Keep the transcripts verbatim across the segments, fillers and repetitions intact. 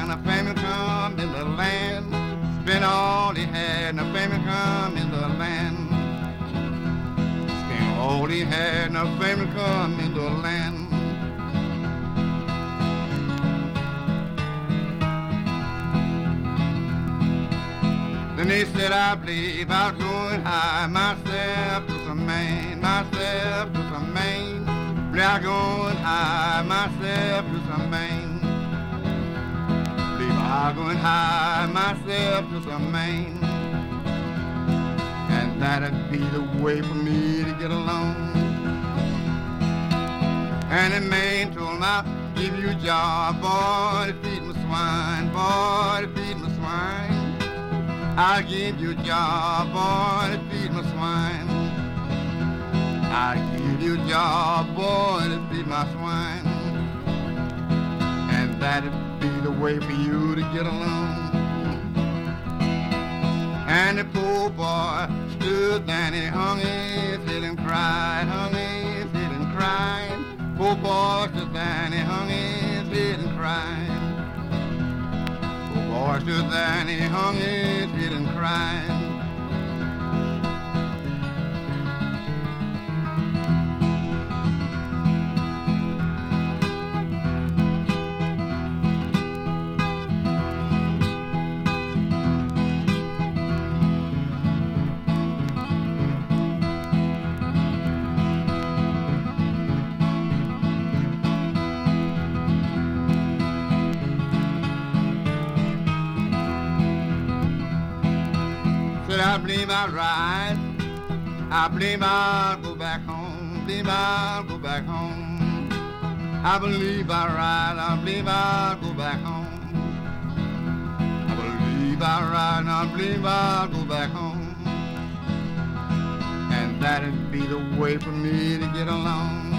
a family come in the land. Spent all he had, and a family come in the land. Spent all he had, and a family come in the land. Then he said, I believe I was going high myself to some Maine, myself to some Maine. Believe I was going high myself to some Maine. Believe I was going high myself to some Maine. And that'd be the way for me to get along. And in Maine told him, I'll give you a job, boy, to feed my swine, boy, to feed my swine. I'll give you a job, boy, to feed my swine. I'll give you a job, boy, to feed my swine. And that'd be the way for you to get along. And the poor boy stood there and he hung his head and cried, hung his head and cried. Poor boy stood there and he hung his head and cried. Boy stood there and he hung his head and cried. I believe I'll ride. I believe I'll go back home. Believe I'll go back home. I believe I'll ride. I believe I'll go back home. I believe I'll ride. I believe I'll go back home. And that'd be the way for me to get along.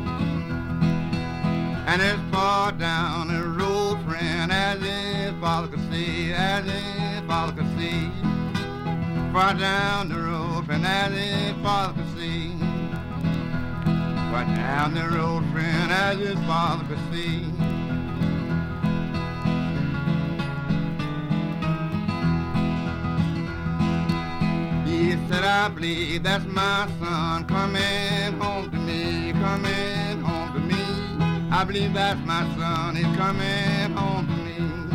And as far down the road, friend, as his father could see, as his father could see. Far down the road, friend, as his father could see. Far down the road, friend, as his father could see. He said, I believe that's my son coming home to me, coming home to me. I believe that's my son, he's coming home to me.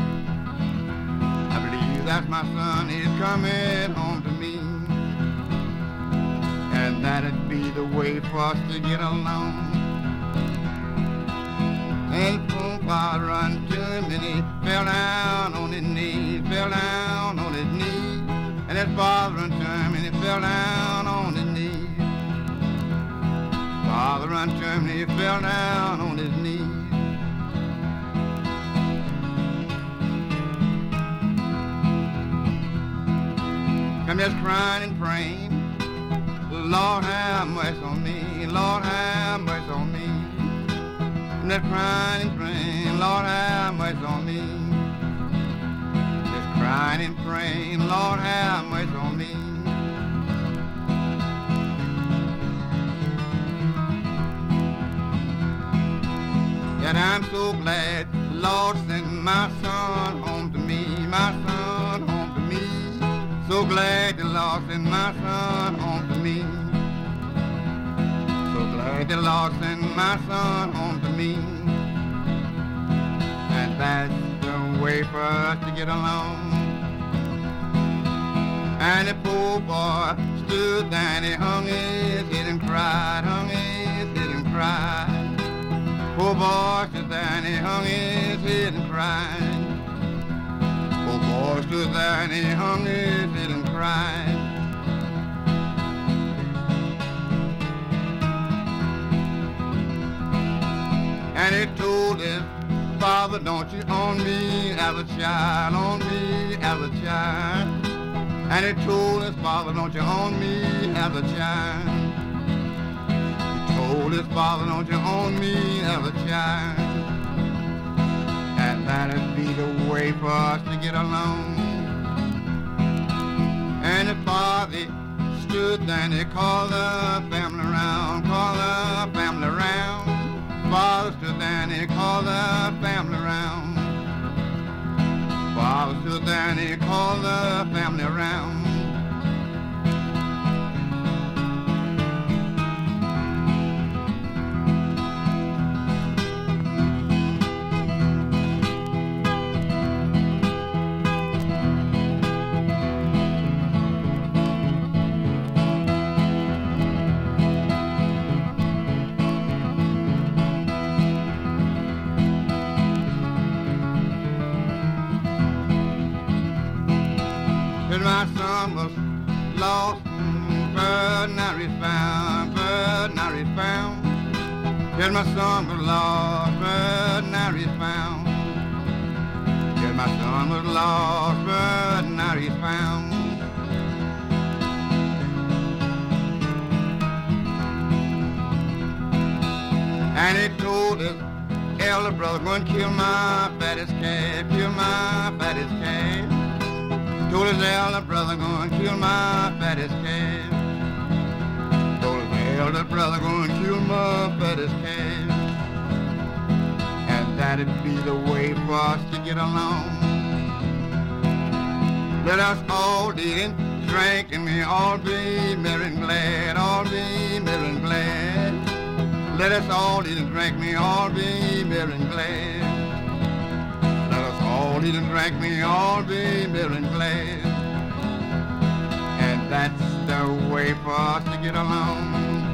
That's my son, he's coming home to me. And that'd be the way for us to get along. And poor father run to him and he fell down on his knees, fell down on his knees. And his father run to him and he fell down on his knees. Father run to him and he fell down on his knees. I'm just crying and praying, Lord have mercy on me, Lord have mercy on me. I'm just crying and praying, Lord have mercy on me. Just crying and praying, Lord have mercy on me. Yet I'm so glad the Lord sent my son home to me, my son home to me. So glad the Lord sent my son home to me. So glad the Lord sent my son home to me. And that's the way for us to get along. And the poor boy stood there and he hung his head and cried, hung his head and cried. Poor boy stood there and he hung his head and cried. Poor boy stood there and he hung his head and cried. And he told his father, don't you own me as a child, own me as a child. And he told his father, don't you own me as a child. He told his father, don't you own me as a child. And that'd be the way for us to get along. And the father stood there and he called the family around, called the family around. Father stood there and he called the family around. stood there and he called the family around. My son was lost, but now he's found, but now he's found. Yes, my son was lost, but now he's found. Yes, my son was lost, but now he's found. And he told his elder brother, go and kill my fattest calf, kill my fattest calf. Told his elder brother, go and kill my fattest calf. Told his elder brother, go and kill my fattest calf. And that'd be the way for us to get along. Let us all eat and drink and we all be merry and glad, all be merry and glad. Let us all eat and drink, we all be merry and glad. All eat and drink, me all be merry and glad. And that's the way for us to get along.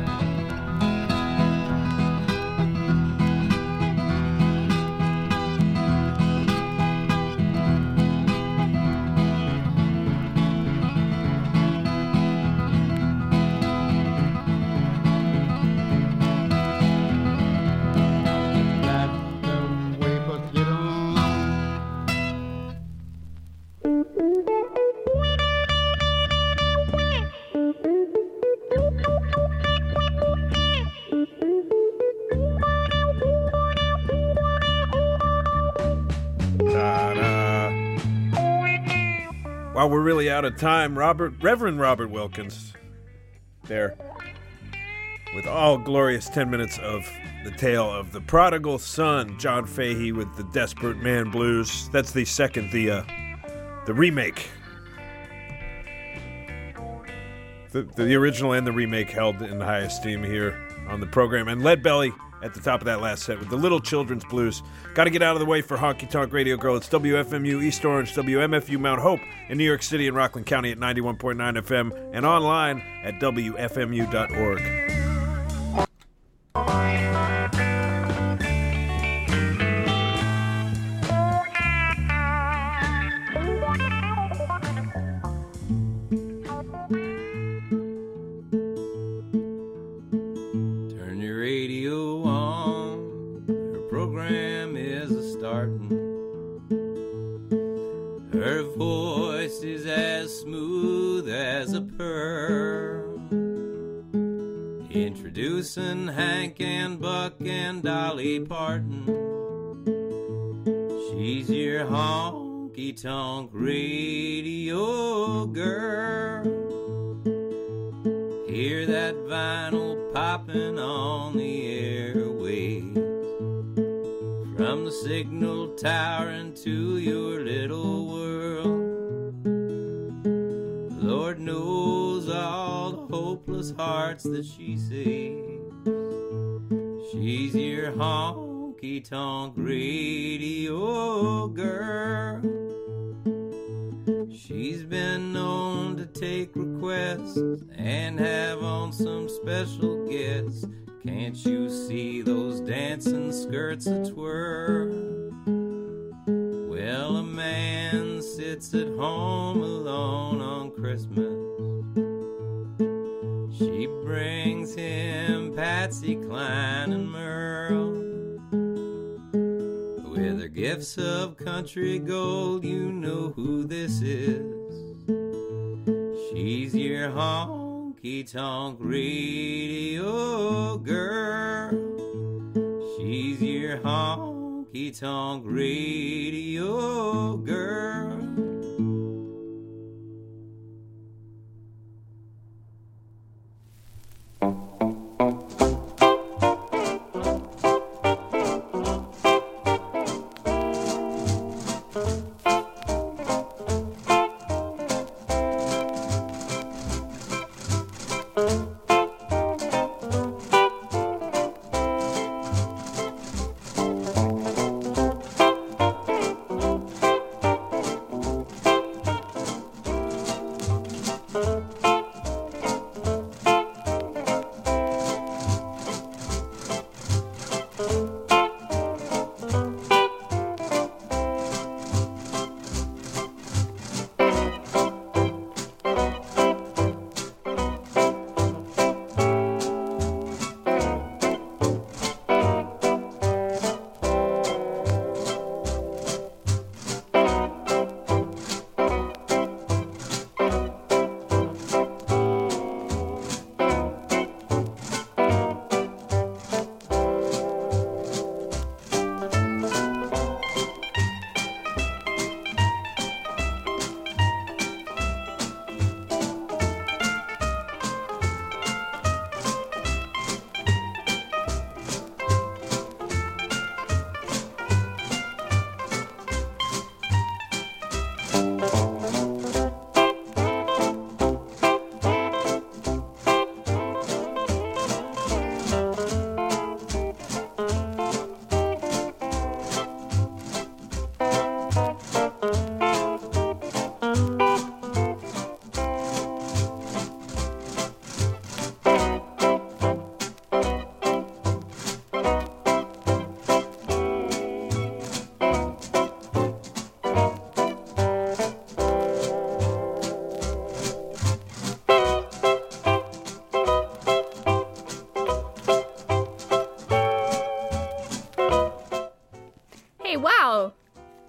While we're really out of time, Robert, Reverend Robert Wilkins, there, with all glorious ten minutes of the tale of the prodigal son, John Fahey with the Desperate Man Blues. That's the second, the uh, the remake. The, the original and the remake held in high esteem here on the program. And Lead Belly at the top of that last set with the Little Children's Blues. Got to get out of the way for Honky Tonk Radio Girl. It's W F M U East Orange, W M F U Mount Hope in New York City and Rockland County at ninety-one point nine F M and online at W F M U dot org. Her voice is as smooth as a pearl, introducing Hank and Buck and Dolly Parton. She's your honky-tonk radio girl. Hear that vinyl popping on the airwaves, from the signal tower into your little world. Lord knows all the hopeless hearts that she saves. She's your honky-tonk radio girl. She's been known to take requests and have on some special guests. Can't you see those dancing skirts a twirl? Well, a man sits at home alone on Christmas. She brings him Patsy Cline and Merle. With her gifts of country gold, you know who this is. She's your honky-tonk radio girl. She's your honky-tonk radio girl.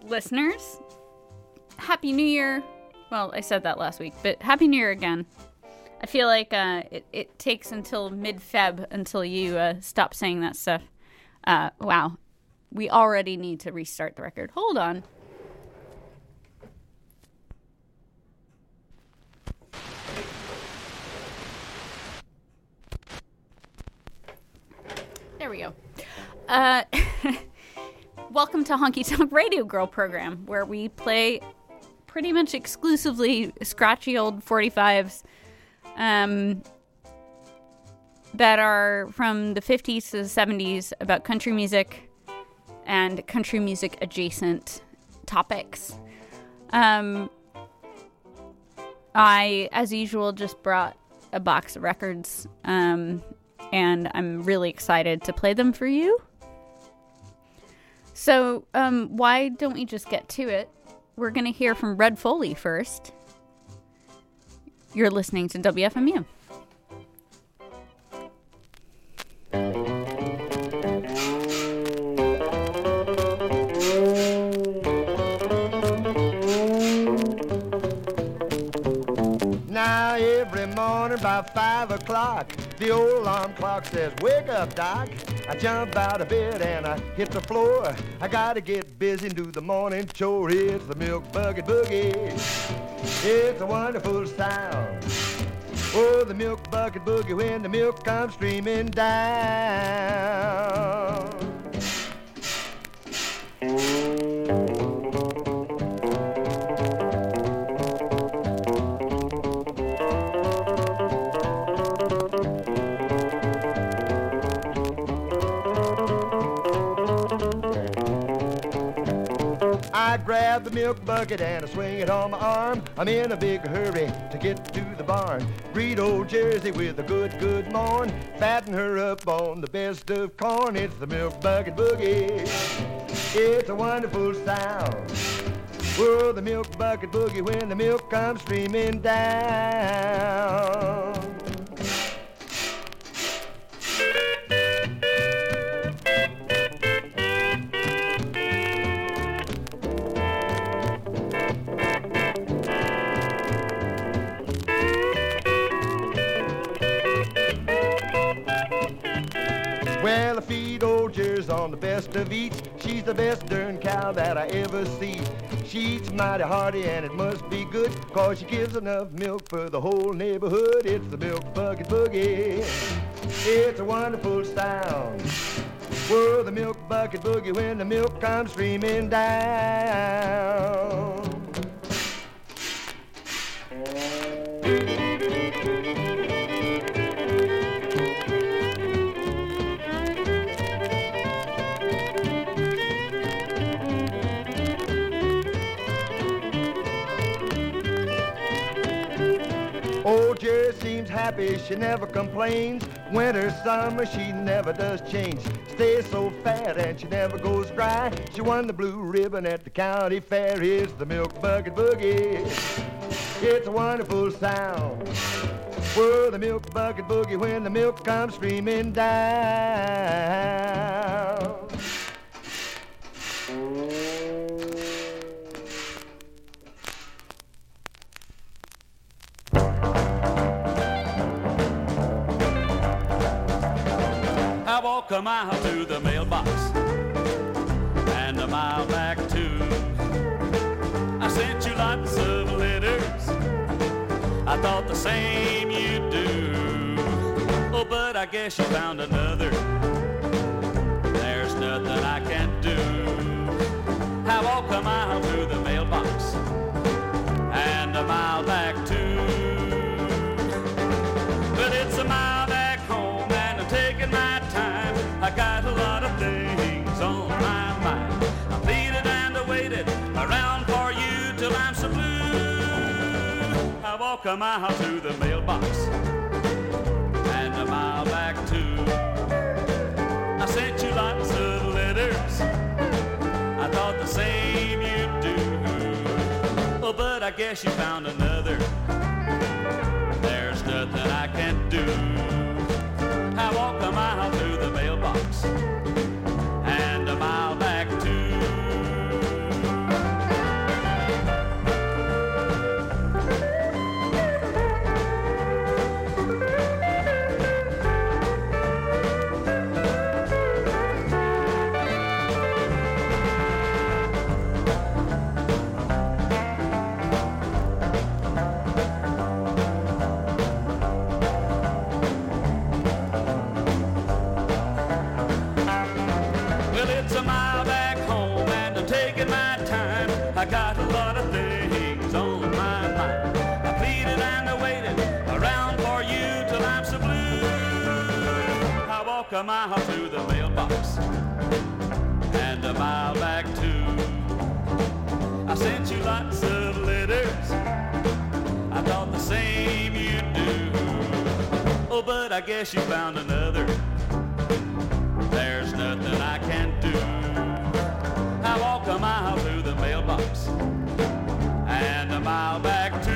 listeners. Happy New Year. Well, I said that last week, but Happy New Year again. I feel like uh, it, it takes until mid-Feb until you uh, stop saying that stuff. Uh, wow. We already need to restart the record. Hold on. There we go. Uh, welcome to Honky Tonk Radio Girl program, where we play pretty much exclusively scratchy old forty-fives um, that are from the fifties to the seventies about country music and country music adjacent topics. Um, I, as usual, just brought a box of records, um, and I'm really excited to play them for you. So, um, why don't we just get to it? We're going to hear from Red Foley first. You're listening to W F M U. Now every morning about five o'clock, the old alarm clock says, wake up, Doc. I jump out of bed and I hit the floor. I gotta get busy and do the morning chore. It's the Milk Bucket Boogie. It's a wonderful sound. Oh, the Milk Bucket Boogie when the milk comes streaming down. I grab the milk bucket and I swing it on my arm. I'm in a big hurry to get to the barn. Greet old Jersey with a good, good morn. Fatten her up on the best of corn. It's the Milk Bucket Boogie. It's a wonderful sound. Whoa, the Milk Bucket Boogie when the milk comes streaming down. Well, I feed old Jersey on the best of eats. She's the best darn cow that I ever see. She eats mighty hearty and it must be good, 'cause she gives enough milk for the whole neighborhood. It's the Milk Bucket Boogie. It's a wonderful sound. Whoa, the Milk Bucket Boogie when the milk comes streaming down. Old Jersey seems happy, she never complains. Winter, summer, she never does change. Stays so fat and she never goes dry. She won the blue ribbon at the county fair. Here's the Milk Bucket Boogie. It's a wonderful sound. Whoa, the Milk Bucket Boogie when the milk comes streaming down. I walk a mile to the mailbox and a mile back too. I sent you lots of letters, I thought the same you'd do. Oh, but I guess you found another, there's nothing I can't do. I walk a mile to the mailbox and a mile back too. But it's a mile back home and I'm taking my time. I got a lot of things on my mind. I pleaded and I waited around for you till I'm so blue. I walk a mile to the mailbox and a mile back too. I sent you lots of letters, I thought the same you'd do. Oh, but I guess you found another, there's nothing I can't do. I walk a mile to the mailbox and a mile back too. got a lot of things on my mind. I pleaded and I waited around for you till I'm so blue. I walk a mile to the mailbox and a mile back too. I sent you lots of letters, I thought the same you'd do. Oh, but I guess you found another. There's nothing I can do. I walk a mile to the mailbox and a mile back too.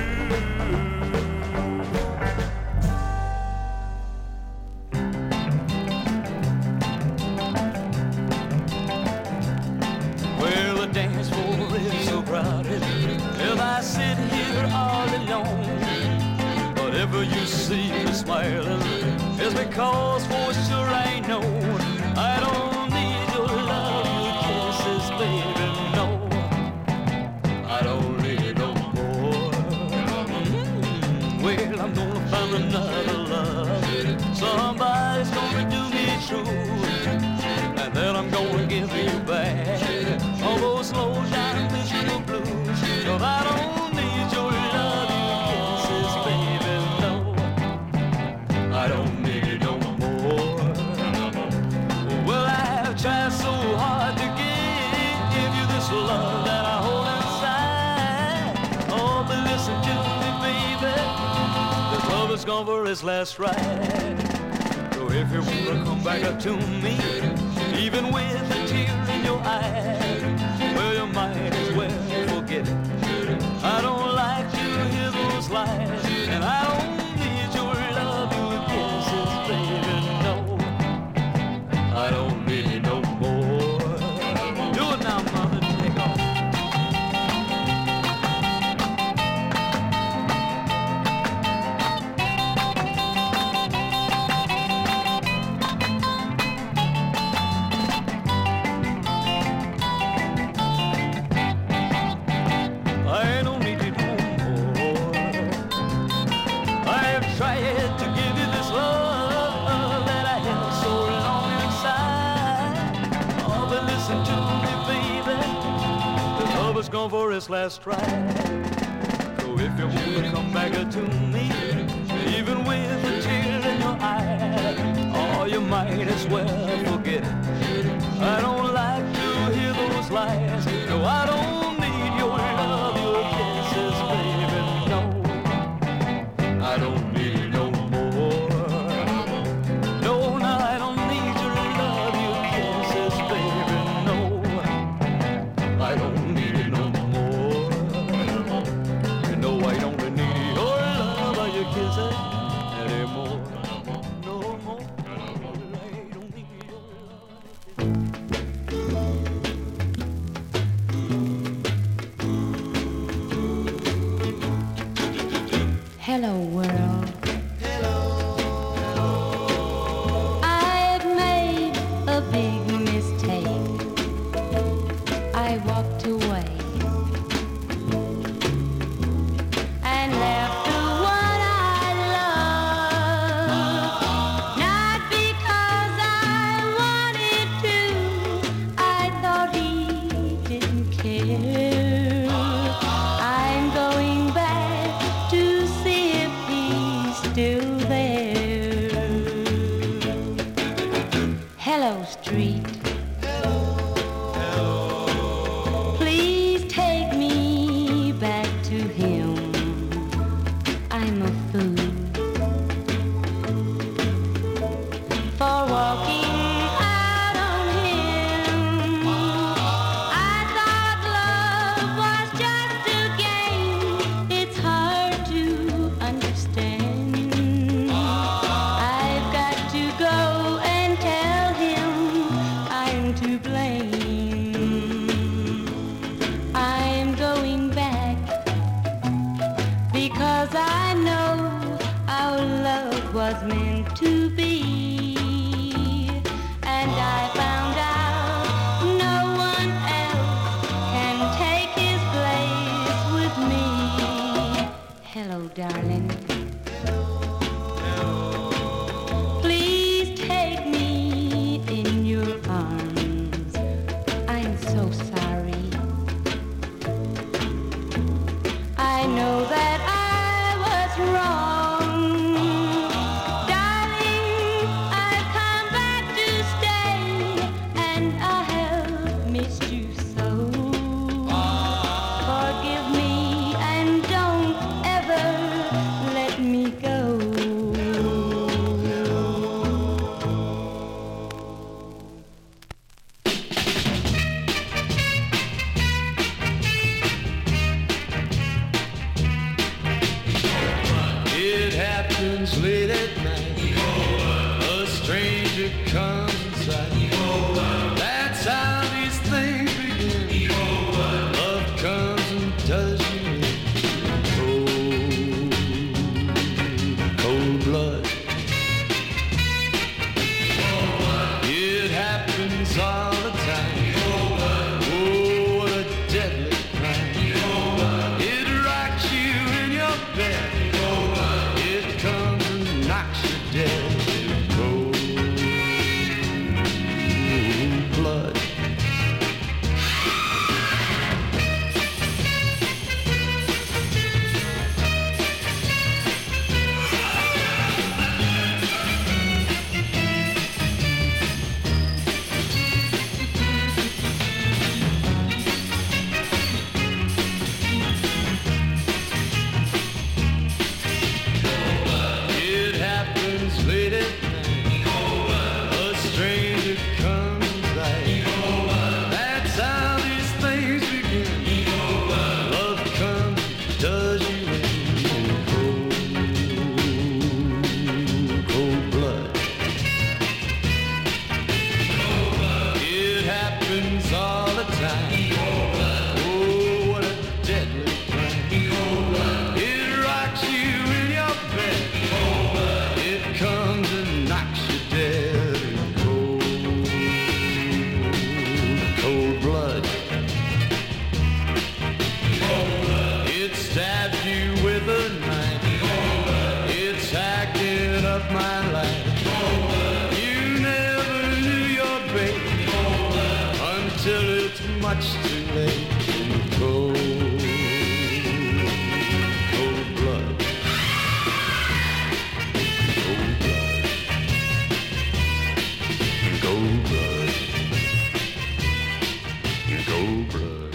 Well, the dance floor is so crowded, if I sit here all alone, whatever you see me smiling, it's because for sure I know I don't need your love, your kisses, baby, no. I don't need no more. Mm-hmm. Well, I'm gonna find another love. Somebody's gonna do me true, and then I'm gonna give you back all those slow down miserable blues. 'Cause I don't need your love, your kisses, baby, no. I don't need it no more. Well, I've tried so hard to give you this love that I hold inside. Oh, but listen to me, baby, this love is gone for its last ride. So if you wanna come back to me, even with a tear in your eye, well, you might as well forget it. I don't like to hear those lies, and I don't need your love, your kisses, baby, no. I don't need it no more. Do it now, mother, take off. I don't need it no more. I have tried to give you this love that I held so long inside. Oh, but listen to me, baby, the love is gone for its last ride. So if you want to come back to me, even with a tear in your eye, oh, you might as well forget it. I don't like to hear those lies. No, I don't need your love, your kisses, baby, no. I don't need it no more. No, no, I don't need your love, your kisses, baby, no. I don't need it no more. You know I don't need your love or your kisses anymore. No more. I don't need your Hello, world. Hello. I've made a big mistake. I walked away and left the one I love. Not because I wanted to. I thought he didn't care. I'm going back to see if he's still there. Hello, street. Please take me back to him. I'm a fool for walking out on him. I thought love know that I was wrong. Darling, I've come back to stay, and I have missed you so. Forgive me and don't ever let me go. It happens late at night. A stranger comes inside. That's how these things begin. Love comes and does you in. Cold, cold blood. It happens all the time. Oh, what a deadly crime. It rocks you in your bed. It comes and knocks you dead. Cold blood. It happens late at night. A stranger comes by. That's how these things begin. Love comes, does you in. Cold, cold blood. It happens all the time. Oh, what a deadly crime. It rocks you in your bed. It comes and knocks you dead. Cold, cold blood. It stabs you with a knife. It's hacking up my life. You never knew your baby until it's much too late. Cold, cold blood. Cold blood. Cold blood. Cold blood.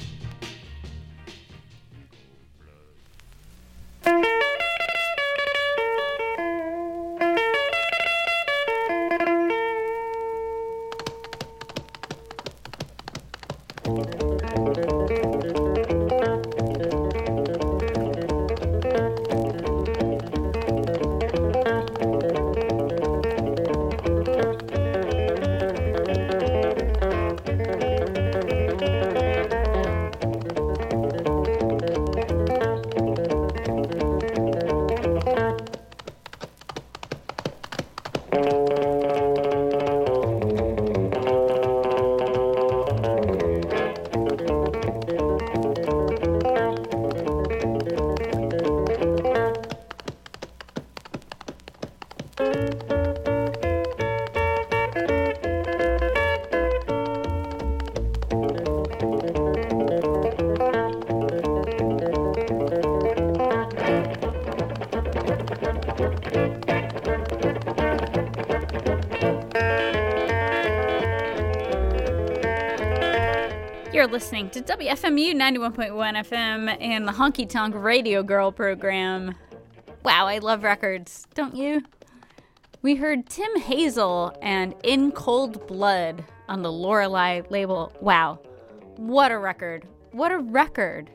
You're listening to W F M U ninety-one point one F M and the Honky Tonk Radio Girl program. Wow, I love records, don't you? We heard Tim Hazel and In Cold Blood on the Lorelei label. Wow, what a record. What a record.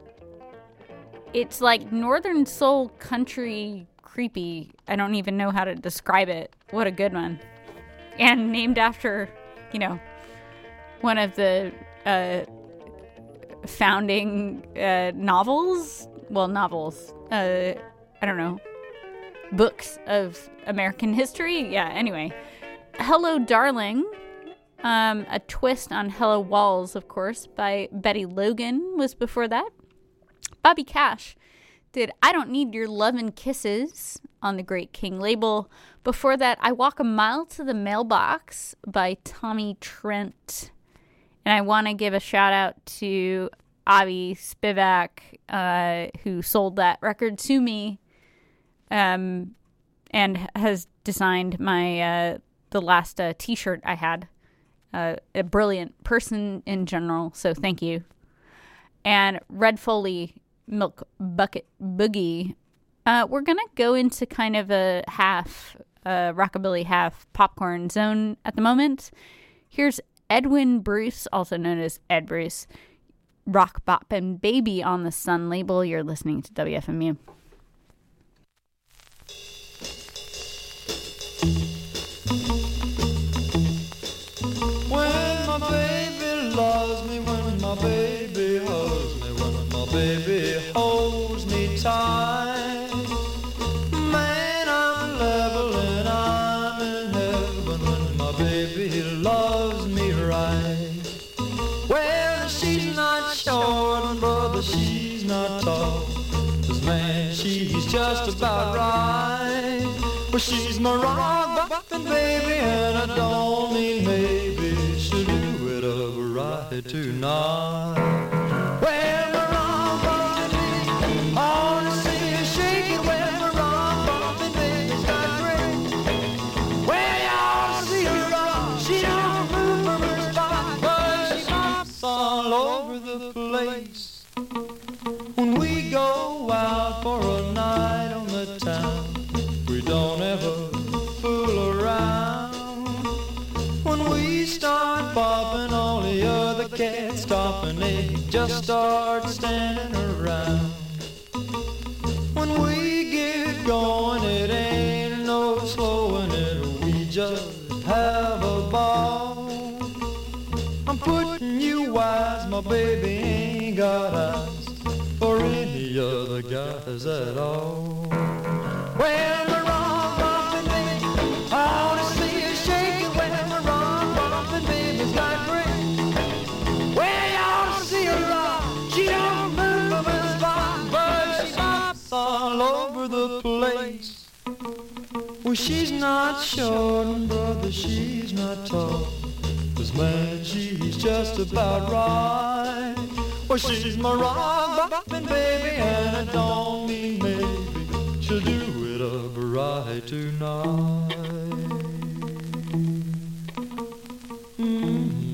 It's like Northern Soul country creepy. I don't even know how to describe it. What a good one. And named after, you know, one of the uh, founding uh, novels. Well, novels. Uh, I don't know. Books of American history. Yeah, anyway. Hello, Darling. Um, a twist on Hello Walls, of course, by Betty Logan was before that. Bobby Cash did I Don't Need Your Lovin' Kisses on the Great King label. Before that, I Walk a Mile to the Mailbox by Tommy Trent. And I want to give a shout out to Avi Spivak, uh, who sold that record to me, um, and has designed my uh, the last uh, T-shirt I had. Uh, a brilliant person in general, so thank you. And Red Foley, Milk Bucket Boogie. Uh, we're gonna go into kind of a half uh, rockabilly, half popcorn zone at the moment. Here's Edwin Bruce, also known as Ed Bruce, Rock Bop and Baby on the Sun label. You're listening to W F M U. When my baby loves me, when my baby hugs me, when my baby holds me tight, man, I'm level and I'm in heaven when my baby loves me right. Well, she's not short, and brother, she's not tall, 'cause man, she's just about right. Well, she's my rock boppin' baby, and I don't mean maybe she'll do it up right tonight. Well, my rock boppin' baby, I wanna see her shake it. Well, my rock boppin' baby's got great. Well, you ought to see her rock. She don't move from her spot, but she bops all over the place. When we go out for a night on the town, we don't ever fool around. When we start bopping, all the other cats stop and they just start standing around. When we get going, it ain't no slowing it. We just have a ball. I'm putting you wise, my baby ain't got eyes for any other guys at all. Well, the rock boppin' baby, I wanna see her shake it. Well, the rock boppin' baby's got great. Well, you ought to see her rock. She don't move from her spot, but she bops all over the place. Well, she's not short, and brother, she's not tall, 'cause man, she's just about right. Well, she's my rock boppin' baby, and I don't mean maybe she'll do it up right tonight. Mm-hmm.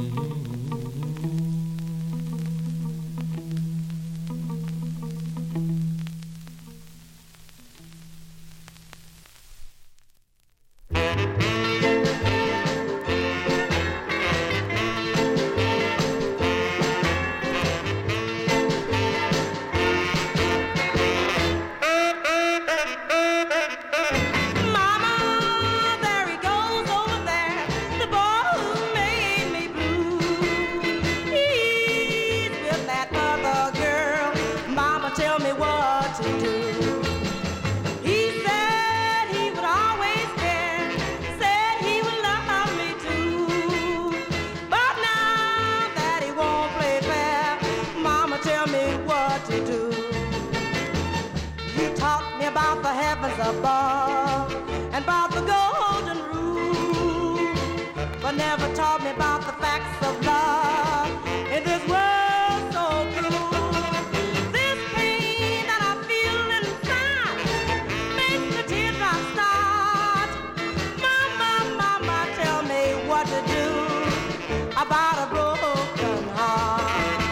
Above and about the golden rule, but never taught me about the facts of love in this world so cruel. This pain that I feel inside makes the teardrops start. Mama, mama, tell me what to do about a broken heart.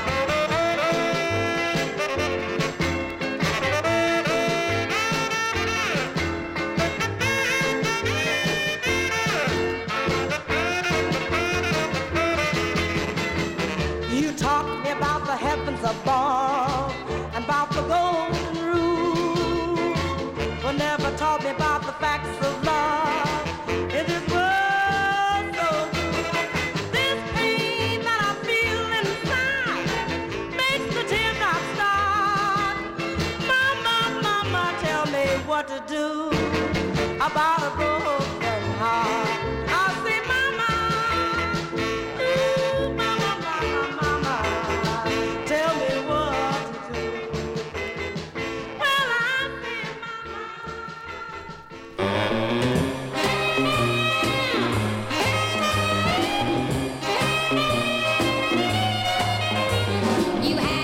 Above and about the golden rule, but never taught me about the facts of love in this world so cruel. This pain that I feel inside makes the teardrops start. Mama, mama, tell me what to do about a broken heart. I'll say, mama, ooh, mama, mama, mama, tell me what to do. Well, I say, You have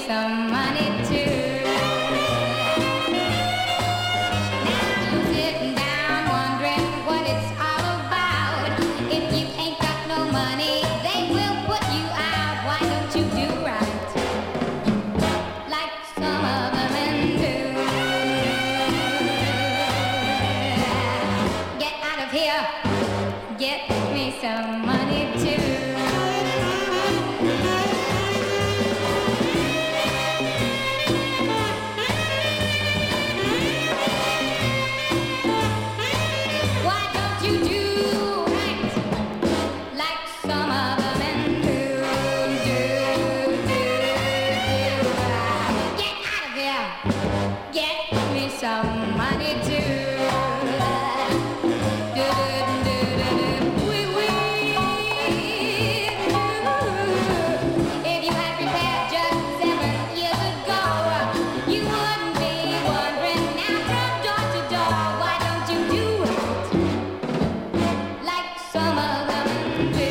some money too. Now you're sitting down wondering what it's all about. If you ain't got no money, they will put you out. Why don't you do right like some other men do? Get out of here, get me some money too. Why don't you do right like some other men do? Do, do, do. Get out of here, get me some money too. Do, do, do, do, do. Wee, wee. If you had prepared just seven years ago, you wouldn't be wandering now from door to door. Why don't you do it like some of them do?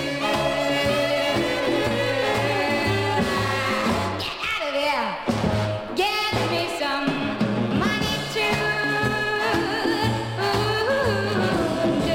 Get out of here, get me some money too. Do,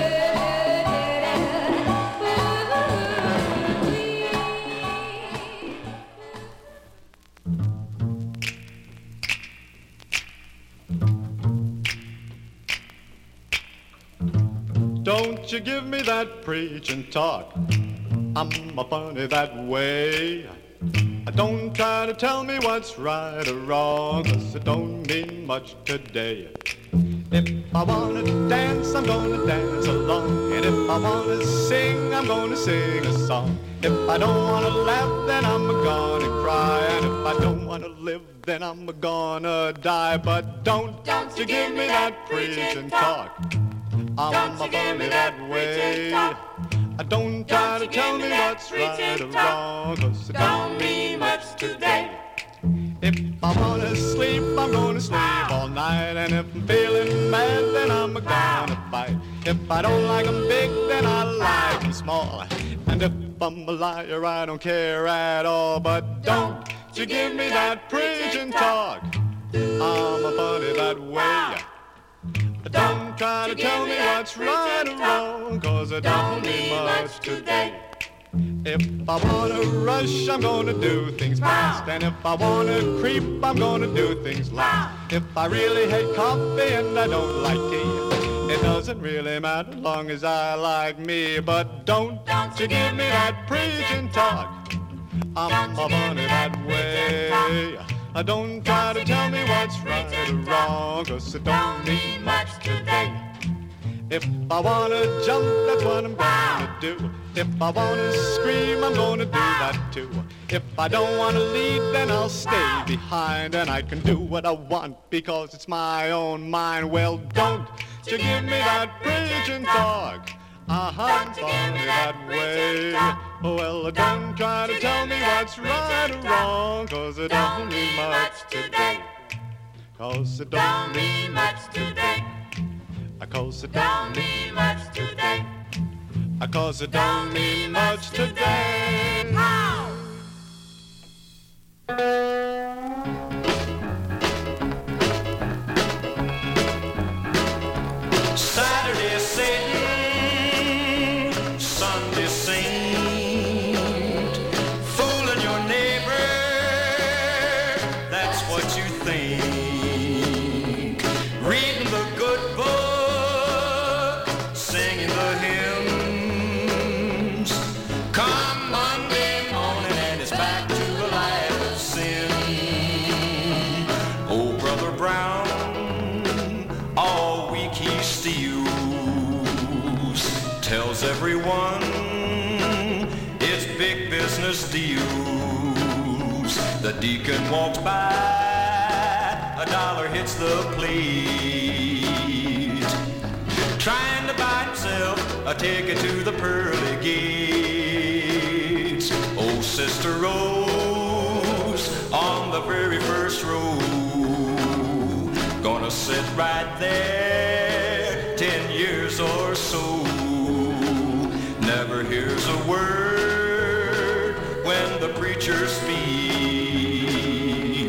Don't you give me that preaching talk. I'm a funny that way. Don't try to tell me what's right or wrong, 'cause it don't mean much today. If I wanna dance, I'm gonna dance along. And if I wanna sing, I'm gonna sing a song. If I don't wanna laugh, then I'm gonna cry. And if I don't wanna live, then I'm gonna die. But don't, don't you give me that preaching talk. I'm a funny that way. I don't try to tell me what's right or wrong, 'cause it don't mean much today. If I wanna sleep, I'm gonna sleep all night. And if I'm feeling mad, then I'm gonna fight. If I don't like 'em big, then I like 'em small. And if I'm a liar, I don't care at all. But don't you give me that preaching talk. I'm a funny that way. Don't try to tell me what's right or wrong, 'cause it don't mean much today. If I wanna rush, I'm gonna do things fast. And if I wanna creep, I'm gonna do things last. If I really hate coffee and I don't like tea, it doesn't really matter long as I like me. But don't, don't you give me that preaching talk. I'm a funny that way. I don't try to tell me what's right or wrong, 'cause it don't mean much today. If I wanna jump, that's what I'm gonna do. If I wanna scream, I'm gonna do that too. If I don't wanna lead, then I'll stay behind. And I can do what I want because it's my own mind. Well, don't you give me that preaching talk. I'm funny that way. Well, don't try to tell me what's right or wrong, 'cause it don't mean much today. 'Cause it don't mean much today. 'Cause it don't mean much today. 'Cause it don't mean much today. Saturday Satan, Sunday saint, fooling your neighbor, that's what you think. Reading the good book, singing the hymns. Come Monday morning and it's back to a life of sin. Oh, Brother Brown, all week he steals, tells everyone it's big business deals. The deacon walks by, a dollar hits the plate, trying to buy himself a ticket to the pearly gates. Oh, Sister Rose, on the very first row, gonna sit right there ten years or so. Never hears a word when the preacher speaks.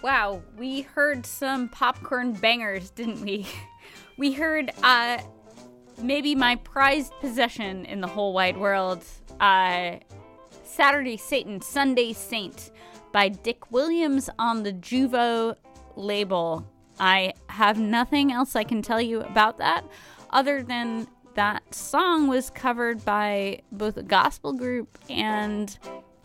Wow, we heard some popcorn bangers, didn't we? We heard uh, maybe my prized possession in the whole wide world, uh, Saturday Satan, Sunday Saint by Dick Williams on the Juvo label. I have nothing else I can tell you about that other than that song was covered by both a gospel group and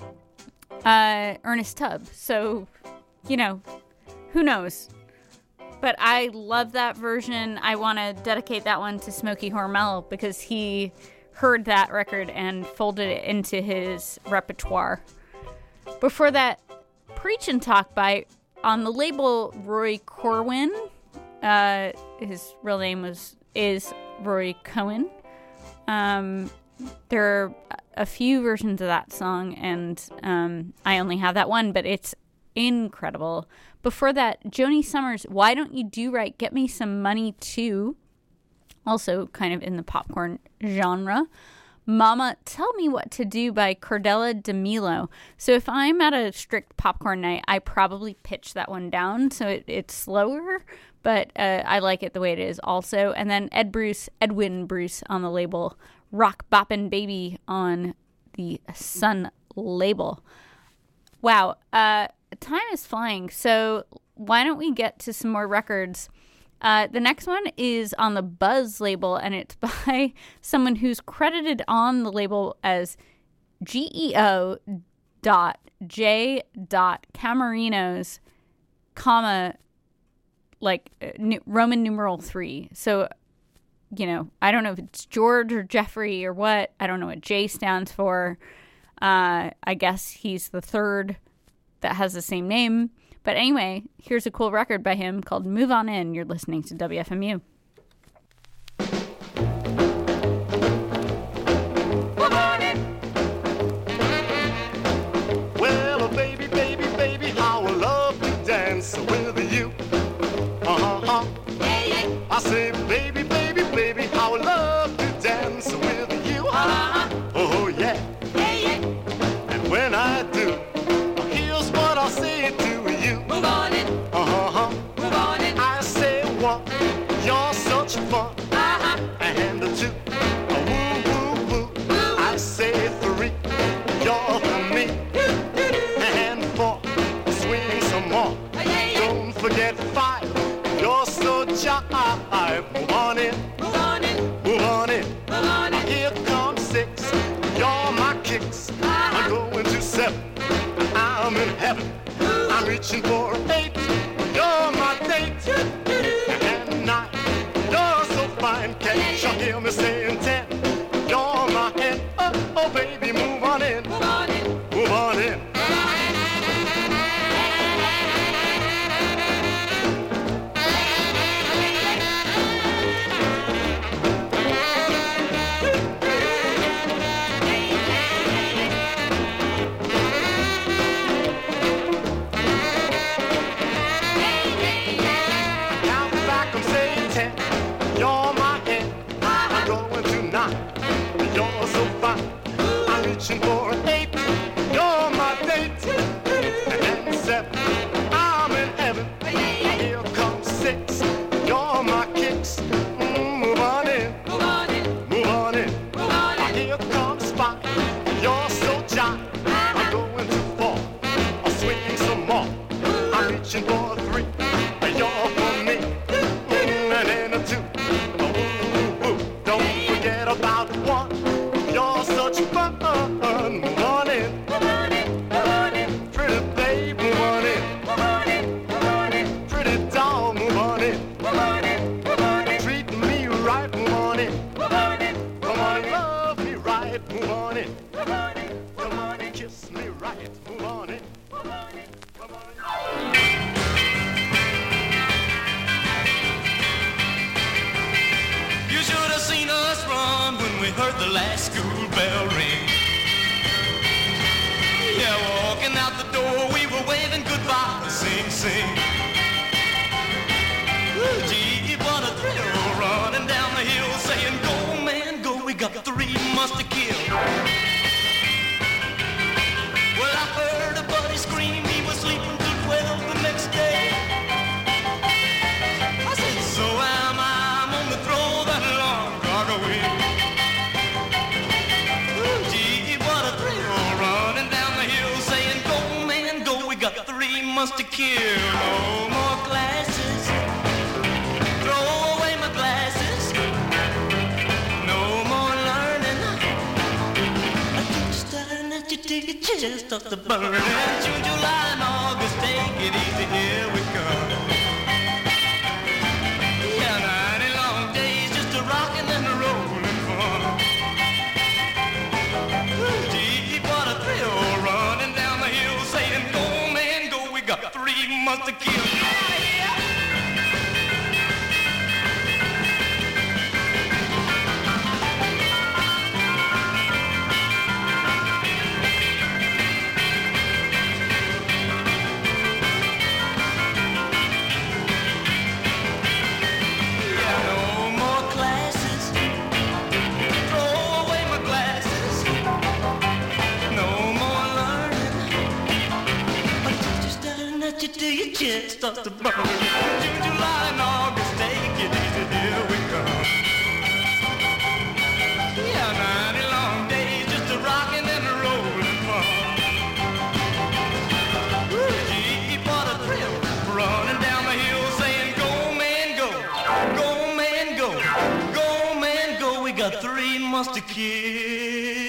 uh, Ernest Tubb. So, you know, who knows? But I love that version. I want to dedicate that one to Smokey Hormel because he heard that record and folded it into his repertoire. Before that, Preach and Talk by, on the label, Roy Corwin. Uh, his real name was is Roy Cohen. Um, there are a few versions of that song, and um, I only have that one, but it's incredible. Before that, Joni Summers, Why Don't You Do Right, Get Me Some Money Too. Also kind of in the popcorn genre. Mama, Tell Me What to Do by Cordella DeMilo. So if I'm at a strict popcorn night, I probably pitch that one down so it, it's slower, but uh, I like it the way it is also. And then Ed Bruce, Edwin Bruce on the label. Rock Boppin' Baby on the Sun label. Wow, uh, time is flying, so why don't we get to some more records? Uh, the next one is on the Buzz label, and it's by someone who's credited on the label as G E O dot J dot Camarinos, comma, like uh, Roman numeral three. So, you know, I don't know if it's George or Jeffrey or what. I don't know what J stands for. Uh, I guess he's the third that has the same name. But anyway, here's a cool record by him called Move On In. You're listening to W F M U. Well, baby, baby, baby, how I love to dance with you. Uh-huh. I say, baby, baby, baby, how I love to dance with you. Uh-huh. Oh, yeah. And when I do, here's what I'll say to you. Move on in. Uh-huh. Move on in. I say one, you're such fun. Uh-huh. And two, woo, woo, woo. I say three, you're for me. And four, swing some more. Don't forget five, you're so jive. Move on in. Move on in. Move on in. Move on in. Here comes six, you're my kicks. I'm going to seven, I'm in heaven. I'm reaching for eight, you're my date. And nine, you're so fine, can't you hear me saying ten? You're my head, oh, oh baby, move on in. Move on in. Move on in. Count back and say ten, you're my head. I'm going to nine, you're so fine. I'm reaching for eight, you're my date. And seven, I'm in heaven. Here comes six, you're my kicks. Mm, move on in, Move on in. move on in. Move on in. Here comes five, you're so jive. I'm going to four, I'll swing some more. I'm reaching for three, you're for me. Mm, and then a two, oh, ooh, ooh, ooh. Don't forget about one, you're such fun. Move on in, Move on in. Move on in. pretty babe, move on in. Move on in. Move on in. Pretty doll, move on in. Move on in. Move on in. Treat me right, move on in. Move on in. Come on, love me right, move on in. Move on in. Come on and kiss me right, move on in. Move on in. Come on. You should have seen us run when we heard the last school bell ring. Yeah, walking out the door, we were waving goodbye, sing, sing. Ooh, gee, what a thrill, running down the hill, saying, go, man, go, we got three months to kill. Well, I heard a buddy scream, he was sleeping till twelve the next day. months to kill. No more glasses. Throw away my glasses. No more learning. I keep staring at you till your chest starts to burn. June, July, and August, take it easy, here we come. Yeah, ninety long days just a rocking and a rolling fun. Gee, what a thrill running down the hill, saying, go man, go, we got three months to kill. Get out of here! Till your chest starts to burn. June, July, and August, take it easy, here we come. Yeah, ninety long days, just a rocking and a rolling fun. Ooh, gee, what a thrill, running down the hill, saying, go, man, go, go, man, go, go, man, go, we got three months to kill.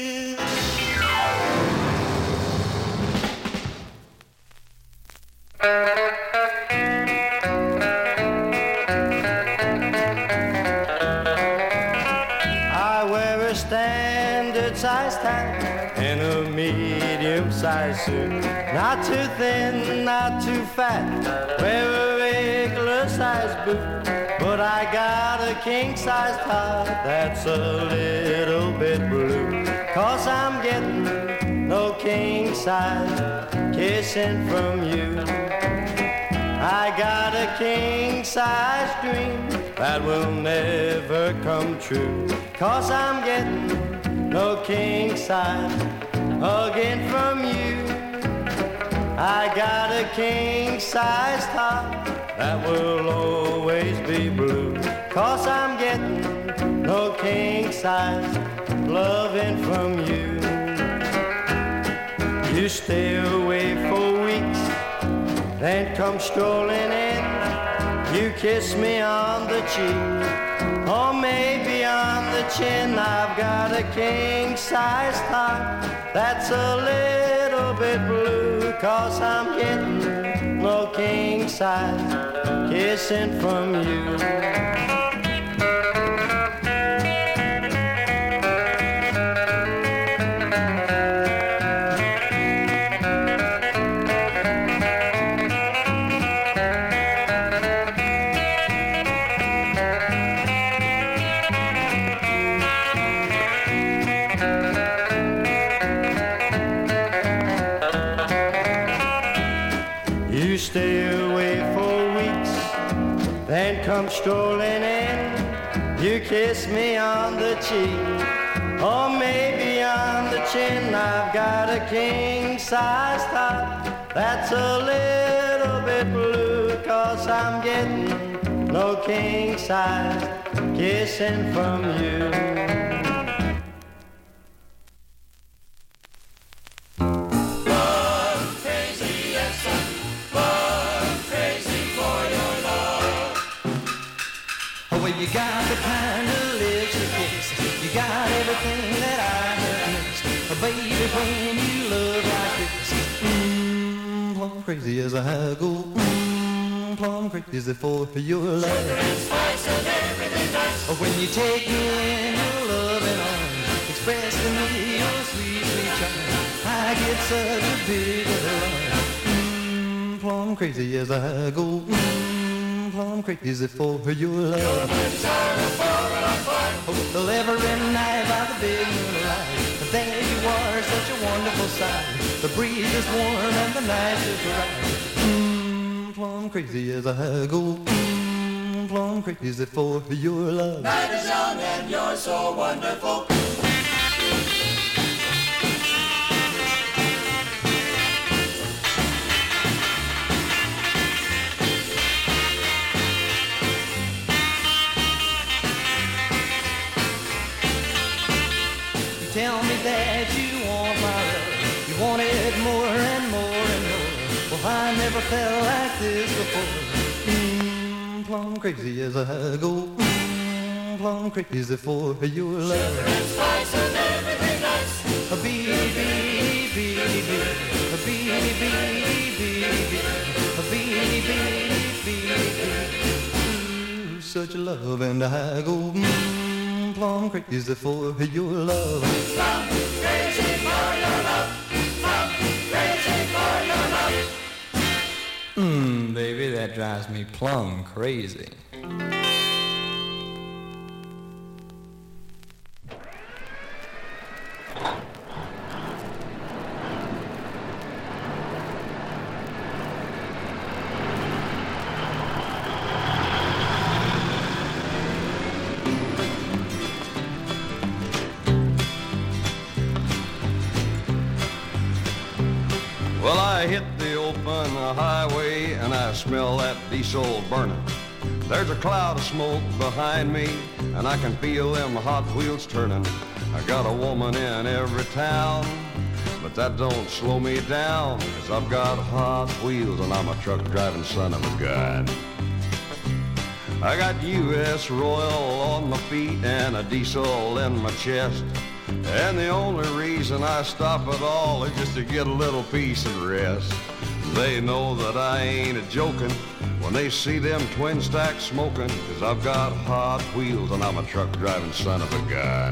I wear a standard size tie and a medium size suit. Not too thin, not too fat. Wear a regular size boot. But I got a king size tie that's a little bit blue. Cause I'm getting no king size kissing from you. I got a king-size dream that will never come true. Cause I'm getting no king-size hugging from you. I got a king-size top that will always be blue. Cause I'm getting no king-size loving from you. You stay away for weeks, then come strolling in. You kiss me on the cheek, or maybe on the chin. I've got a king-size top that's a little bit blue. Cause I'm getting no king-size kissing from you. Stay away for weeks, then come strolling in. You kiss me on the cheek, or maybe on the chin. I've got a king-size top that's a little bit blue. Cause I'm getting no king-size kissing from you. You got the kind of lips to kiss. You got everything that I have missed. Oh, baby, when you love like this, mmm, plumb crazy as I go. Mmm, plumb crazy for your love. Oh, when you take me in your loving arms, express to me your sweet, sweet charm, I get such a big love. Mmm, plumb crazy as I go. Mmm, plumb crazy for your love. Oh, well, every night by the big moonlight, there you are, such a wonderful sight. The breeze is warm and the night is bright. Mmm, plumb crazy as I go. Mmm, plumb crazy for your love. Night is young and you're so wonderful. Tell me that you want my love. You want it more and more and more. Well, I never felt like this before. Mm, plumb crazy as I go. Mm, plumb crazy for your love. Sugar and spice and everything nice. A beady, beady, beady, beady. A beady, beady, beady, beady. A beady, beady, beady, beady. Ooh, such love and I go. Mm, plumb crazy for your love. Plumb crazy for your love. Plumb crazy for your love. Mmm, baby, that drives me plumb crazy. Well, I hit the open highway and I smell that diesel burning. There's a cloud of smoke behind me and I can feel them hot wheels turning. I got a woman in every town, but that don't slow me down, 'cause I've got hot wheels and I'm a truck driving son of a gun. I got U S Royal on my feet and a diesel in my chest. And the only reason I stop at all is just to get a little peace and rest. They know that I ain't a-joking when they see them twin stacks smoking, 'cause I've got hot wheels and I'm a truck driving son of a gun.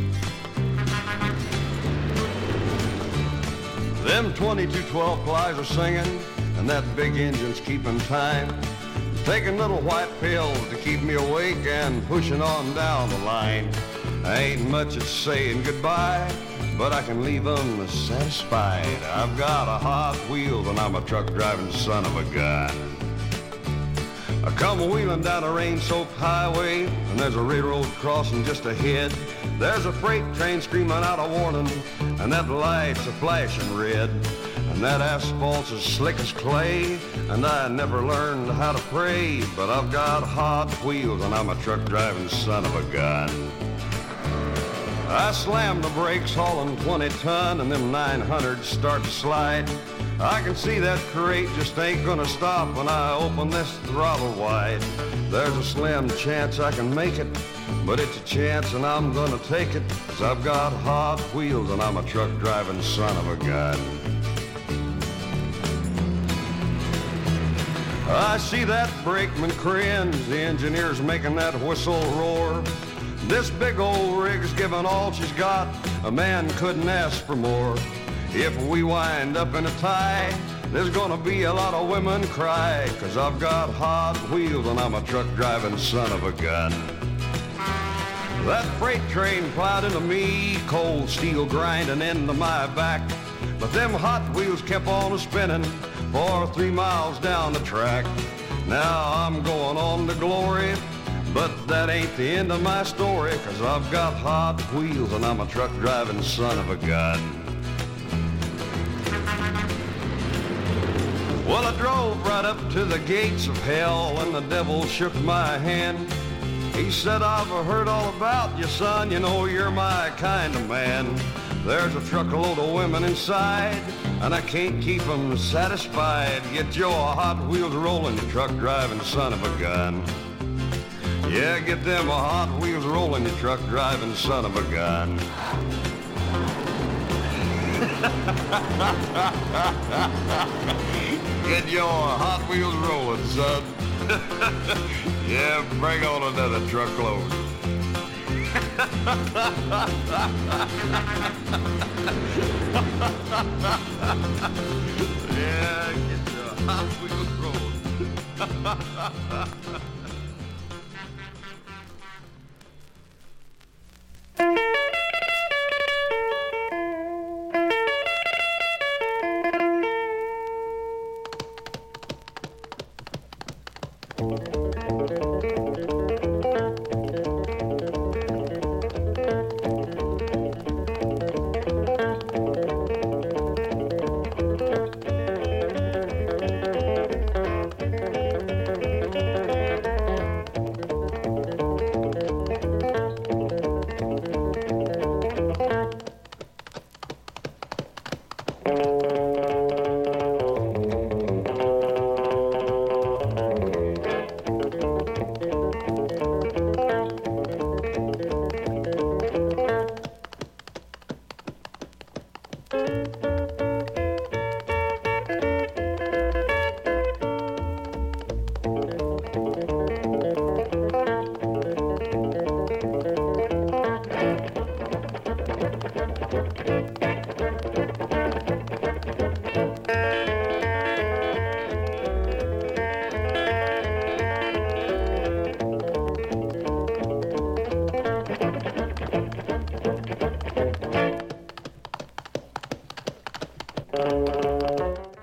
Them twenty-two twelve plies are singing and that big engine's keeping time, taking little white pills to keep me awake and pushing on down the line. I ain't much at saying goodbye, but I can leave them satisfied. I've got a hot wheels and I'm a truck driving son of a gun. I come wheeling down a rain-soaked highway and there's a railroad crossing just ahead. There's a freight train screaming out a warning and that light's a flashing red. And that asphalt's as slick as clay and I never learned how to pray, but I've got hot wheels and I'm a truck driving son of a gun. I slammed the brakes hauling twenty ton and them nine hundreds start to slide. I can see that crate just ain't gonna stop when I open this throttle wide. There's a slim chance I can make it, but it's a chance and I'm gonna take it, 'cause I've got hot wheels and I'm a truck driving son of a gun. I see that brakeman cringe, the engineer's making that whistle roar. This big old rig's giving all she's got, a man couldn't ask for more. If we wind up in a tie, there's gonna be a lot of women cry, 'cause I've got hot wheels and I'm a truck driving son of a gun. That freight train plowed into me, cold steel grinding into my back, but them hot wheels kept on spinning for three miles down the track. Now I'm going on to glory, but that ain't the end of my story, 'cause I've got hot wheels and I'm a truck driving son of a gun. Well, I drove right up to the gates of hell and the devil shook my hand. He said, I've heard all about you, son, you know you're my kind of man. There's a truckload of women inside and I can't keep them satisfied. Get your hot wheels rolling, you truck driving son of a gun. Yeah, get them hot wheels rolling, you truck driving son of a gun. Get your hot wheels rolling, son. Yeah, bring on another truckload. Yeah, get your hot wheels rolling.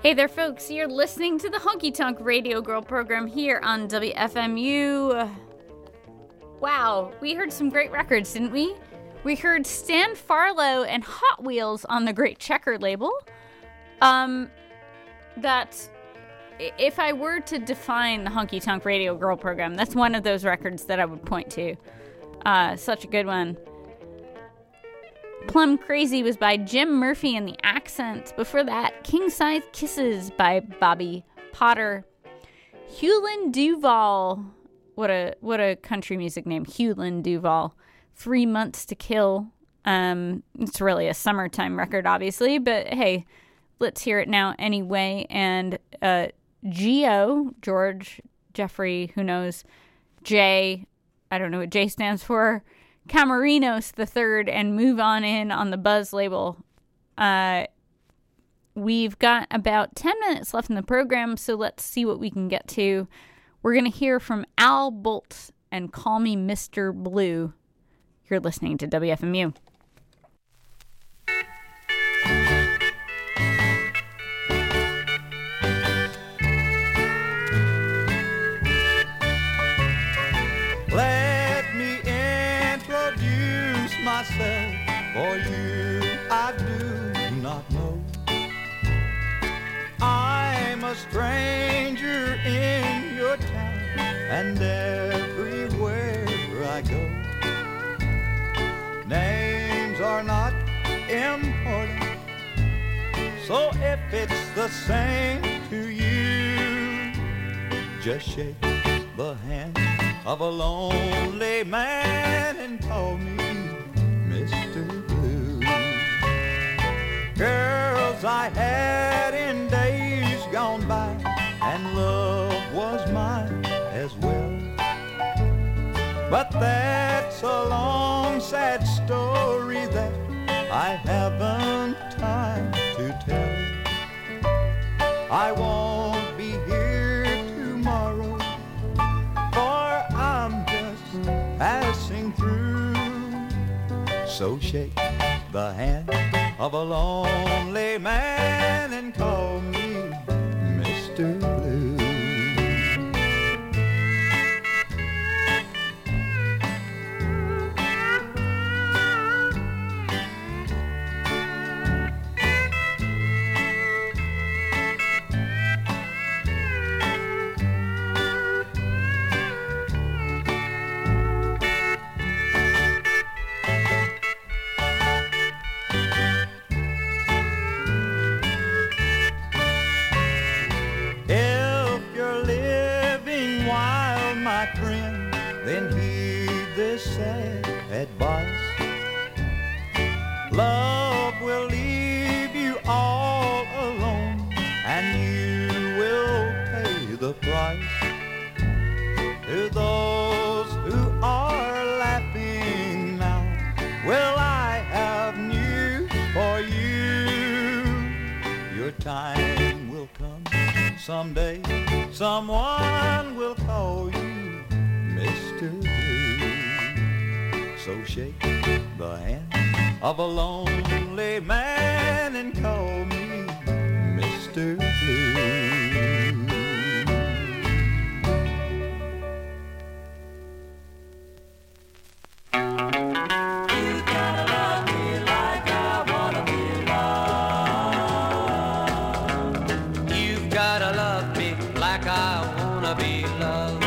Hey there, folks. You're listening to the Honky Tonk Radio Girl program here on W F M U. Wow, we heard some great records, didn't we? We heard Stan Farlow and Hot Wheels on the Great Checker label. Um, that, if I were to define the Honky Tonk Radio Girl program, that's one of those records that I would point to. Uh, such a good one. Plum Crazy was by Jim Murphy and the Accents. Before that, King Size Kisses by Bobby Potter. Hewlin Duvall. What a what a country music name. Hewlin Duvall. Three Months to Kill. Um, it's really a summertime record, obviously, but hey, let's hear it now anyway. And uh, G O, George, Jeffrey, who knows, J, I don't know what J stands for, Camarinos the Third, and Move On In on the Buzz label. Uh, we've got about ten minutes left in the program, so let's see what we can get to. We're going to hear from Al Bolts and Call Me Mister Blue. You're listening to W F M U. Let me introduce myself, for you I do not know. I'm a stranger in your town, and everywhere I go, names are not important, so if it's the same to you, just shake the hand of a lonely man and call me Mister Blue. Girls I had in days gone by, and love was mine as well, but that's a long sad story that I haven't time to tell. I won't be here tomorrow, for I'm just passing through. So shake the hand of a lonely man and call me Mister Blue. Then heed this sad advice. Love will leave you all alone, and you will pay the price. To those who are laughing now, well, I have news for you. Your time will come someday. Someone will call you Mister Blue. So shake the hand of a lonely man and call me Mister Blue. You gotta love me like I wanna be loved. You've gotta love me like I wanna be loved.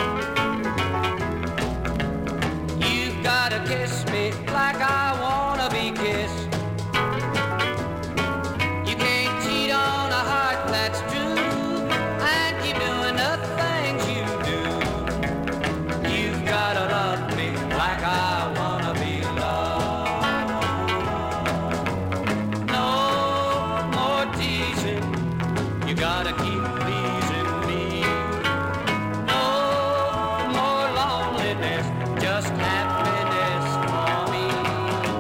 You've gotta kiss me like I wanna be kissed. You can't cheat on a heart that's true and keep doing the things you do. You've gotta love me like I wanna be loved. No more teasing, you gotta keep pleasing me. No more loneliness, just happiness for me.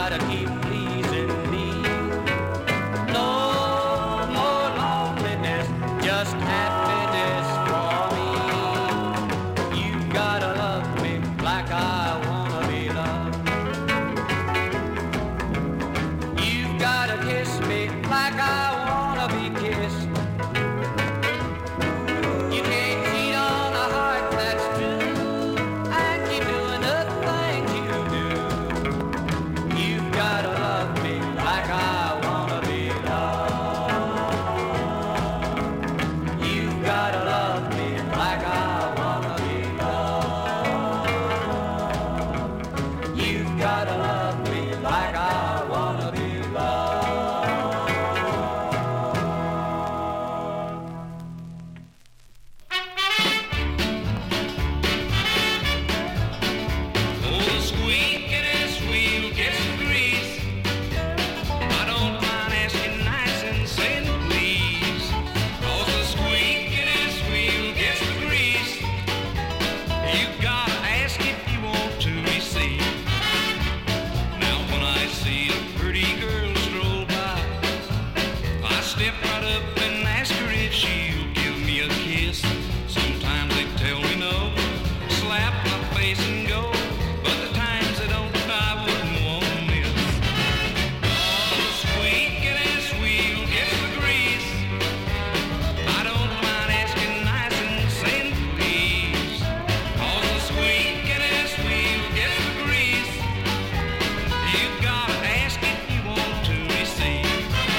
gotta keep pleasing me. No more loneliness, just happiness for me. You gotta love me like I wanna be loved. You've gotta kiss me like I wanna be kissed. You can't cheat on a heart that's true and keep doing the things you do. You've gotta love me like I wanna be loved. You've gotta love me like I wanna be loved. You've gotta love me like I wanna be loved. Oh, the squeakiness wheel gets the grease. I don't mind asking nice and saying please. 'Cause the squeakiness wheel gets the grease. You gotta ask if you want to receive. Now when I see a pretty girl stroll by, I step right up and ask her if she'll give me a kiss. Sometimes they tell me no, slap my face and go. But the times they don't, I wouldn't want to miss. Oh, the squeakiness wheel gets the grease. I don't mind asking nice and saying please. 'Cause the squeakiness wheel gets the grease. You gotta ask if you want to receive.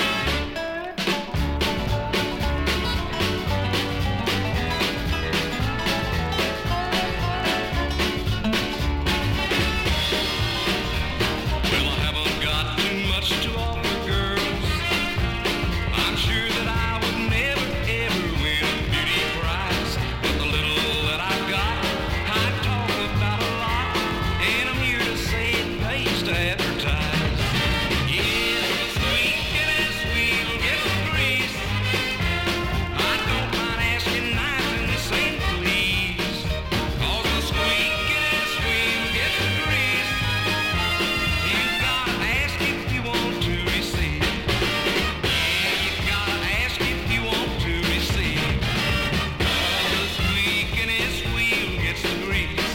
Well, I haven't got too much to offer girls. I'm sure that I would never ever win a beauty prize. But the little that I've got, I talk about a lot, and I'm here to say it pays to advertise. Yeah, the squeakiness wheel gets the grease. I don't mind asking nice and saying please. 'Cause the squeakiness wheel gets the grease. You gotta ask if you want to receive. Yeah, you gotta ask if you want to receive. 'Cause the squeakiness wheel gets the grease.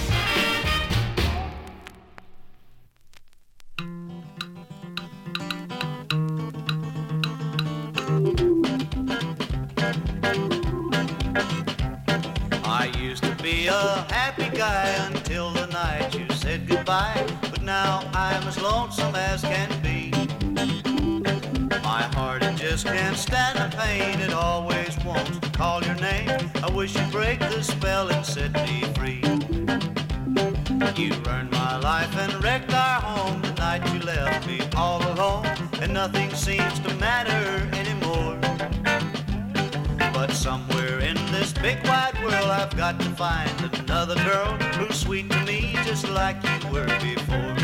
I used to be a happy guy until the night you said goodbye. But now I'm as lonesome as can be. My heart it just can't stand the pain. It always wants to call your name. I wish you'd break the spell and set me free. You ruined my life and wrecked our home the night you left me all alone. And nothing seems to matter anymore. But somewhere in this big wide world I've got to find another girl who's sweet to me just like you were before.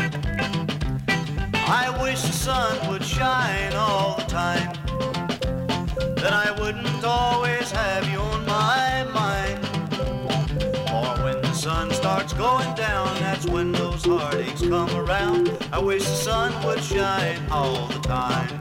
I wish the sun would shine all the time, then I wouldn't always have you on my mind. For when the sun starts going down, that's when those heartaches come around. I wish the sun would shine all the time.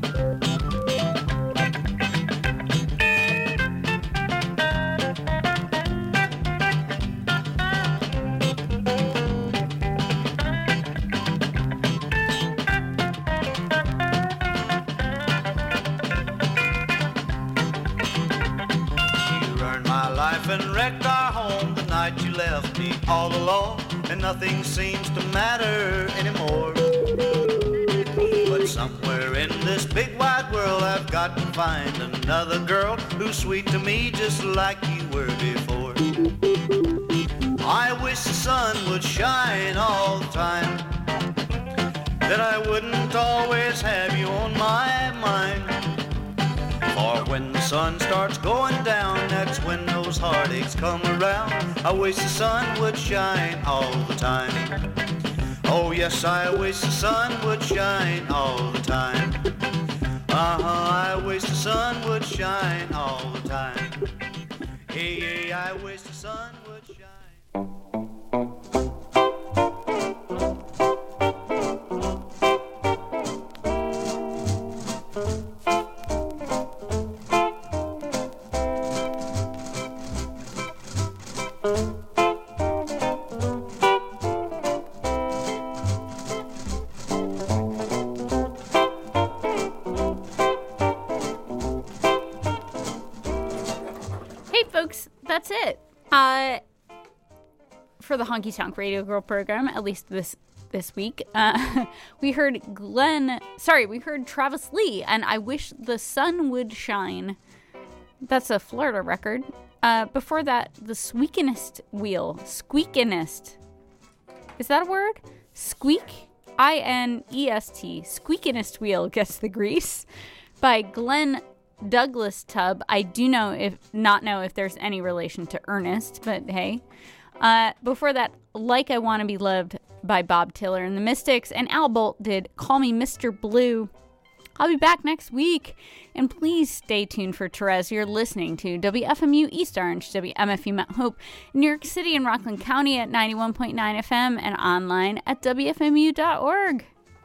And wrecked our home the night you left me all alone, and nothing seems to matter anymore. But somewhere in this big wide world I've got to find another girl who's sweet to me just like you were before. I wish the sun would shine all the time, then I wouldn't always have you on my mind. For when the sun starts going down, that's when those heartaches come around. I wish the sun would shine all the time. Oh yes, I wish the sun would shine all the time. Uh-huh, I wish the sun would shine all the time. Hey, hey, I wish the sun would shine. that's it. Uh, for the Honky Tonk Radio Girl program, at least this this week, uh, we heard Glenn. Sorry, we heard Travis Lee, and I Wish the Sun Would Shine. That's a Florida record. Uh, before that, the Squeakinist Wheel. Squeakinist. Is that a word? Squeak? I N E S T. Squeakinist Wheel gets the grease. By Glenn Douglas Tubb. I do know if not know if there's any relation to Ernest, but hey. Uh, before that, Like I Want to Be Loved by Bob Tiller and the Mystics. And Al Bolt did Call Me Mister Blue. I'll be back next week. And please stay tuned for Therese. You're listening to W F M U East Orange, W M F U Mount Hope, New York City and Rockland County at ninety-one point nine F M and online at W F M U dot org.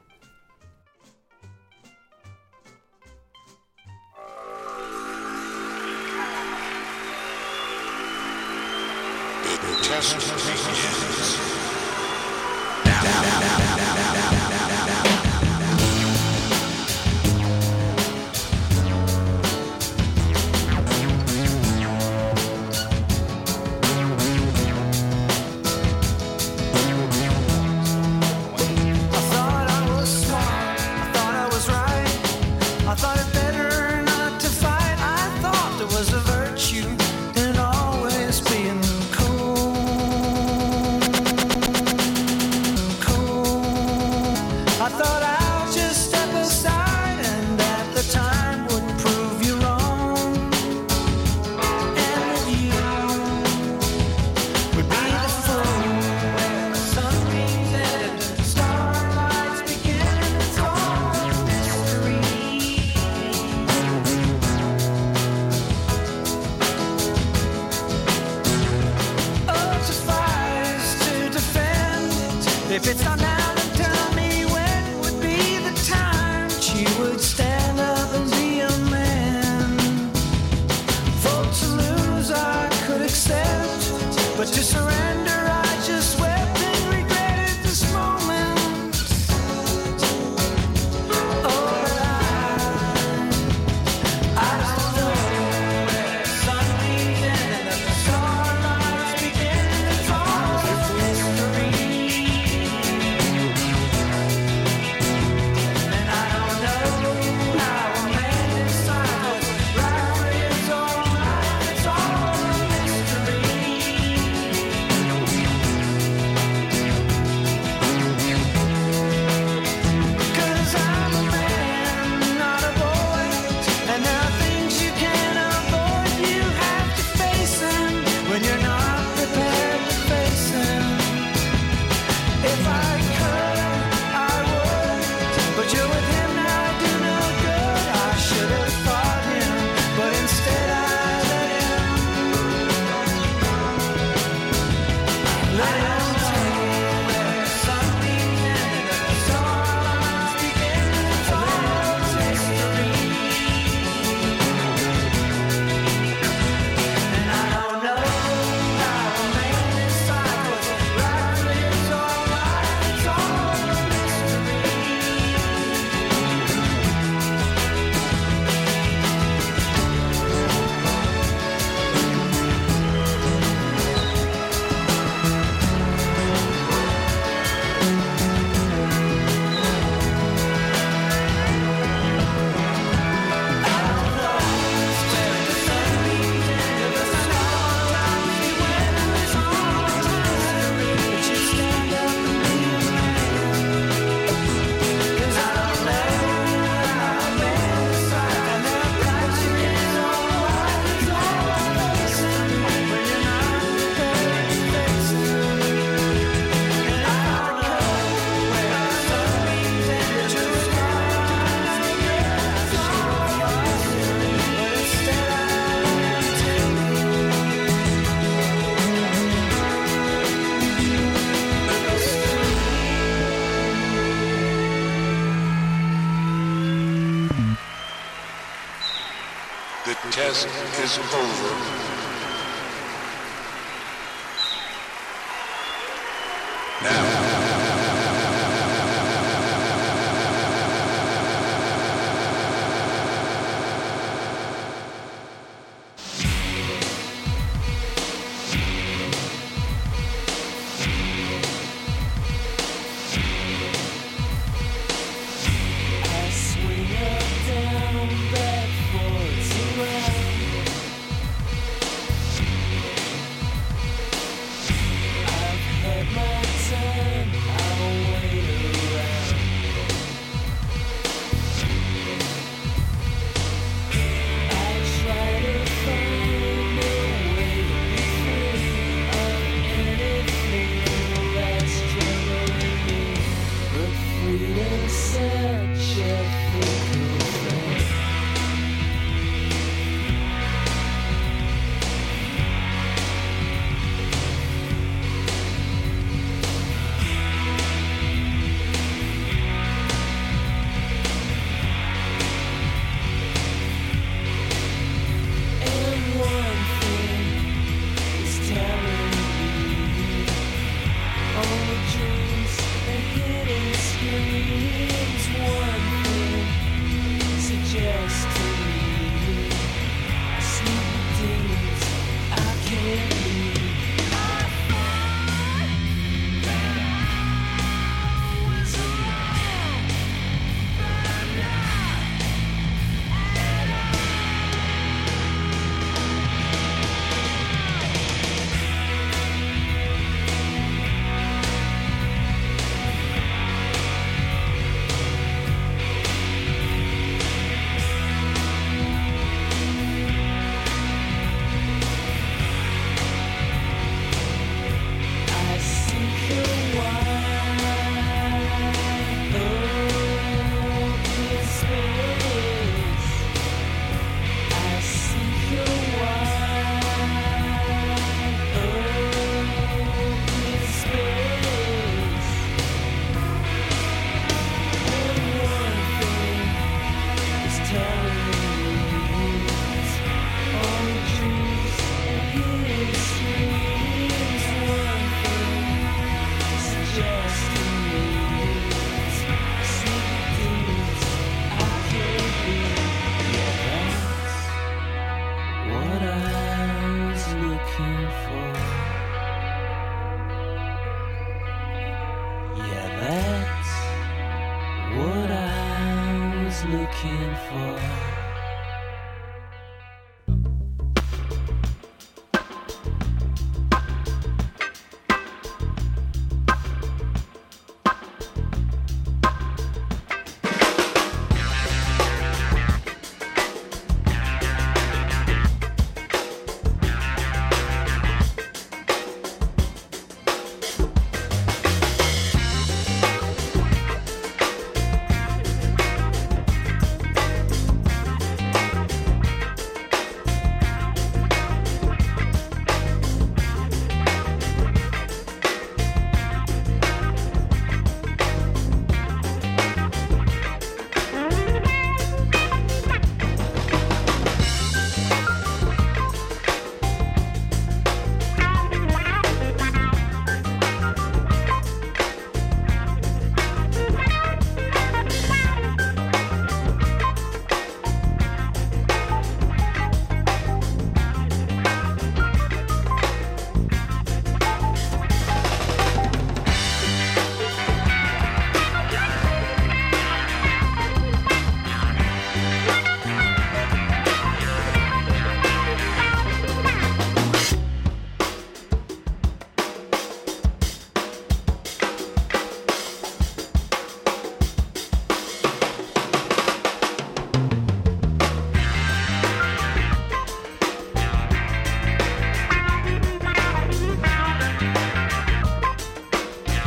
The test begins. Down, down, down, down, down, down, down, down, down. If it's not now, then tell me when would be the time she would stand up and be a man. For to lose I could accept, but to surrender I just wept and regretted this moment. Oh, but I, I don't know where the sun begins and the starlight begins. It's all a mystery. The test is over. Now. looking for.